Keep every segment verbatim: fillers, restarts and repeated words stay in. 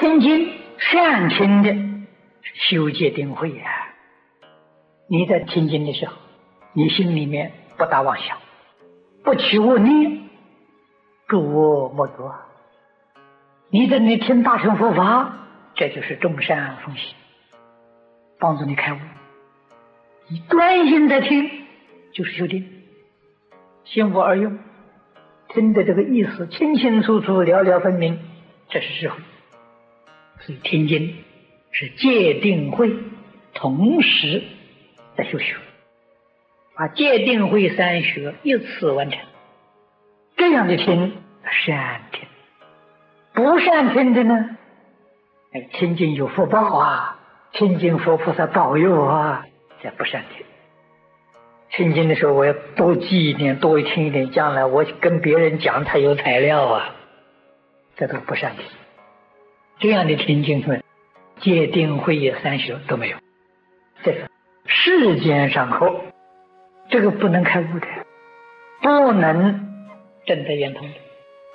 听经善听的修戒定慧啊！你在听经的时候，你心里面不打妄想，不起恶念，诸恶莫作。你在那听大乘佛法，这就是众善奉行，帮助你开悟。你专心在听，就是修定，心无二用，听的这个意思清清楚楚，了了分明，这是智慧。所以听经是戒定慧同时在修学，把戒定慧三学一次完成。这样的听善听，不善听的呢，哎，听经有福报啊，听经佛菩萨保佑啊，这不善听。听经的时候我要多记一点，多听一点，将来我跟别人讲才有材料啊，这都不善听。这样的听经呢，戒定慧也三学都没有，这是世间上口，这个不能开悟的，不能证得圆通的。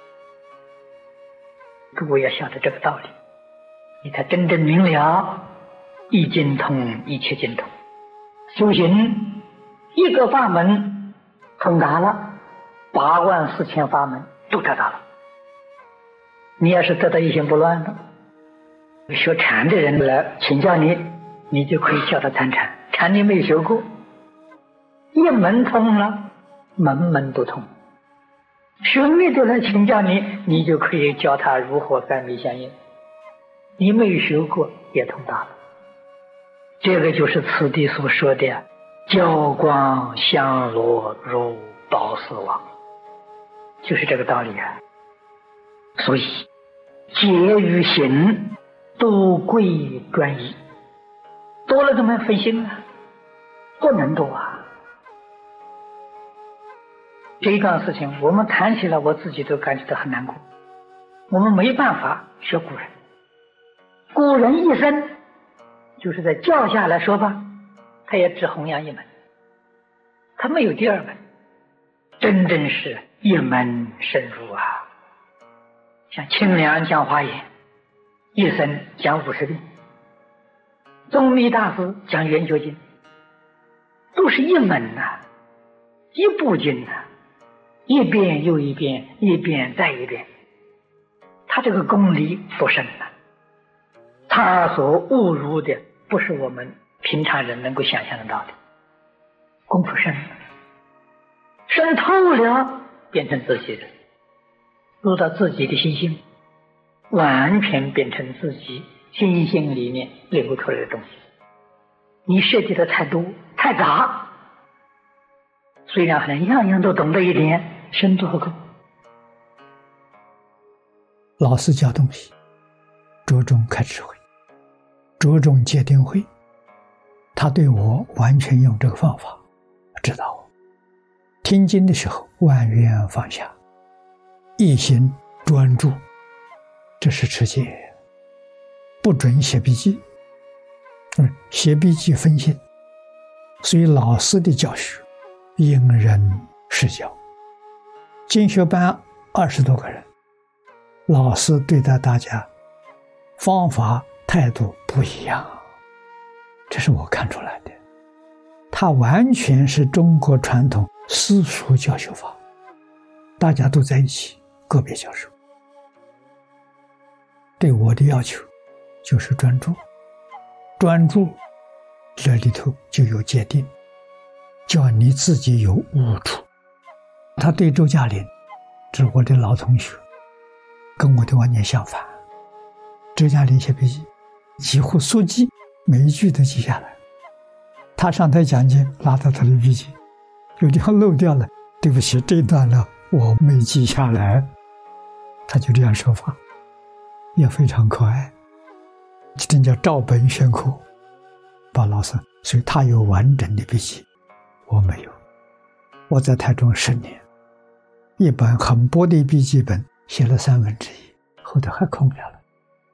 各位要晓得这个道理，你才真正明了一经通一切经通。修行一个法门通达了，八万四千法门都得到了。你要是得到一心不乱的，学禅的人来请教你，你就可以教他参禅，禅你没学过，一门通了，门门都通。学密的来请教你，你就可以教他如何三密相应，你没学过也通达了。这个就是此地所说的教光香罗如宝石王，就是这个道理啊。所以戒与行都归专一，多了怎么分心啊？不能多啊！这一桩事情我们谈起来，我自己都感觉到很难过。我们没办法学古人，古人一生就是在教下来说吧，他也只弘扬一门，他没有第二门，真正是一门深入啊！像清凉讲华严，一生讲五十遍；宗密大师讲圆觉经，都是一门呐、啊，一部经呐、啊，一遍又一遍，一遍再一遍。他这个功力不深呐、啊，他所悟入的不是我们平常人能够想象得到的，功夫深，深透了，变成自己的，入到自己的心性，完全变成自己心性里面流出来的东西。你设计的太多太杂，虽然好像样样都懂得一点，深度不够。 老师教东西着重开智慧，着重戒定慧，他对我完全用这个方法指导我。听经的时候万缘放下，一心专注，这是持戒。不准写笔记，嗯，写笔记分心。所以老师的教学因人施教，经学班二十多个人，老师对待大家方法态度不一样，这是我看出来的。他完全是中国传统私塾教学法，大家都在一起，个别教授。对我的要求就是专注，专注这里头就有界定，叫你自己有悟处。他对周嘉林，这是我的老同学，跟我的完全相反。周嘉林写笔记几乎速记，每一句都记下来。他上台讲经，拿到他的笔记，有地方漏掉了，对不起，这一段呢我没记下来。他就这样说法，也非常可爱。这叫照本宣科，把老师，所以他有完整的笔记，我没有。我在台中十年，一本很薄的笔记本写了三分之一，后头还空下来。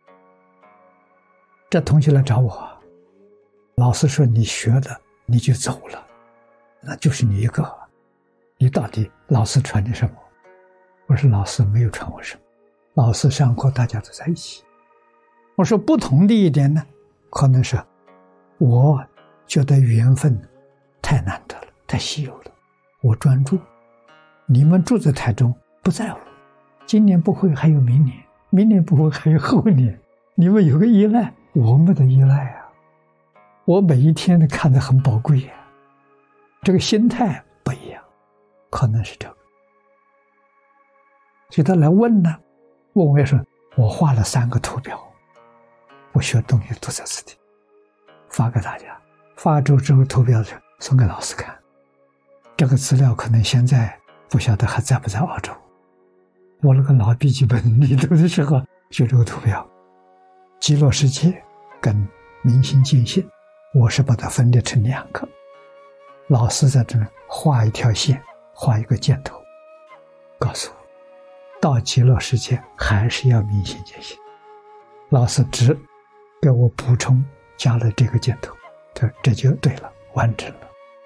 这同学来找我，老师说你学的你就走了，那就是你一个，你到底老师传你什么？我说老师没有传我什么，老师上课大家都在一起， 我说不同的一点呢，可能是我觉得缘分太难得了，太稀有了，我专注。你们住在台中不在乎，今年不会还有明年，明年不会还有后年，你们有个依赖，我们的依赖啊，我每一天都看得很宝贵啊，这个心态不一样，可能是这个。所以他来问呢，问我说，我画了三个图表，我学东西都在此地，发给大家，发出之后图表送给老师看。这个资料可能现在不晓得还在不在澳洲。我那个老笔记本里头的时候就这个图表，极乐世界跟明心见性，我是把它分裂成两个。老师在这画一条线，画一个箭头，告诉我到极乐世界还是要明心见性。老师只给我补充加了这个箭头，这这就对了，完整了。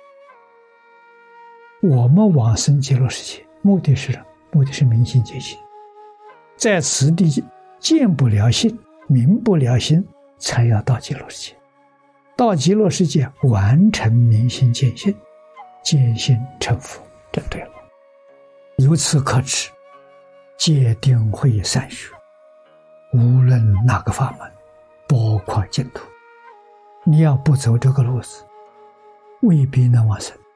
我们往生极乐世界目的是什么？目的是明心见性，在此地见不了性，明不了心，才要到极乐世界。到极乐世界完成明心见性，见性成佛，这对了。由此可知，戒定慧三学，无论哪个法门，包括净土，你要不走这个路子，未必能往生。